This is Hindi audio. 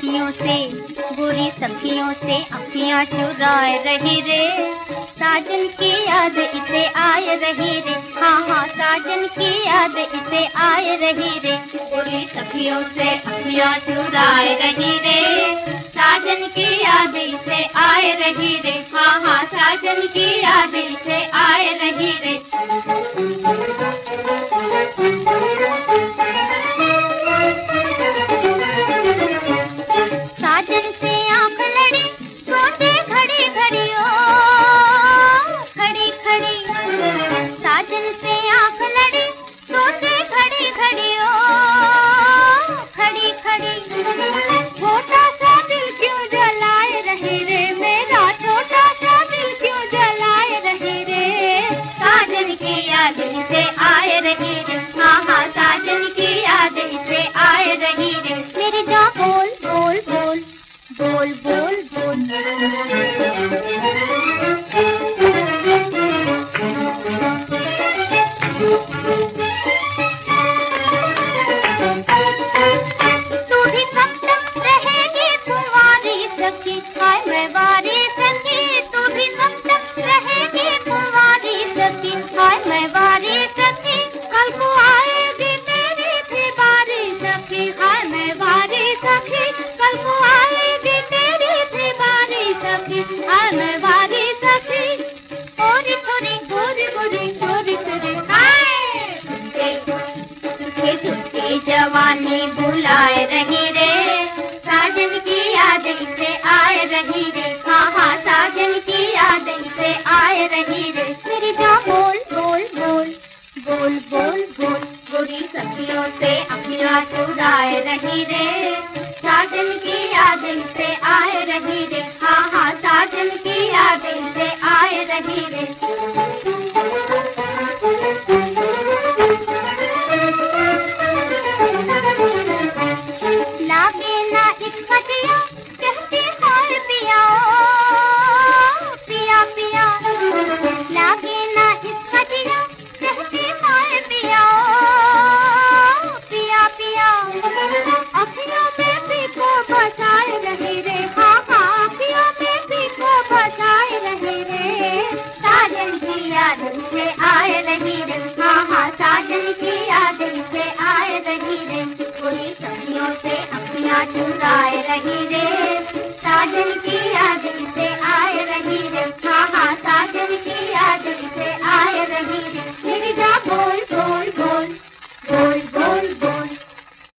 सखियों से, गोरी सखियों से अखियां चुराए रही रे। साजन की याद इसे आए रही रे, हाँ हाँ साजन की याद इसे आए रही रे। गोरी सखियों से अखियां चुराए रही रे, साजन की याद इसे आए रही रे, हाँ हाँ साजन की याद इसे आए रही रे। साजन से आंख लड़ी सोचे खड़ी खड़ी ओ खड़ी खड़ी। साजन से आंख लड़ी सोचे खड़ी खड़ी ओ खड़ी खड़ी। छोटा सा दिल क्यों जलाए रहे रे, मेरा छोटा सा दिल क्यों जलाए रहे रे। साजन की याद इसे आए रही रे, हाँ हाँ साजन की याद इसे आए रही रे। मेरी जान बोल बोल बोल बोल बोल बोल। तू भी कब तक रहेगी कुंवारी सखी, हाय मैं वारी सखी। तू भी कब तक रहेगी कुंवारी सखी, हाय मैं वारी सखी। कल को आएगी तेरी भी बारी सखी, हाय मैं वारी सखी। कल को आएगी तेरी भी बारी सखी, हाय मैं वारी सखी। गोरी गोरी गोरी गोरी गोरी गोरी हाय झुमके जवानी बुलाए रही रे। साजन की याद इसे आए रही रे, हाँ हाँ साजन की याद इसे आए रही रे। मेरी जान बोल बोल बोल बोल बोल बोल। गोरी सखियों से अखियां चुराए रही रे, साजन की याद इसे आए रही रे, हाँ हाँ साजन की याद इसे आए रही रे। लागे ना इस पतिया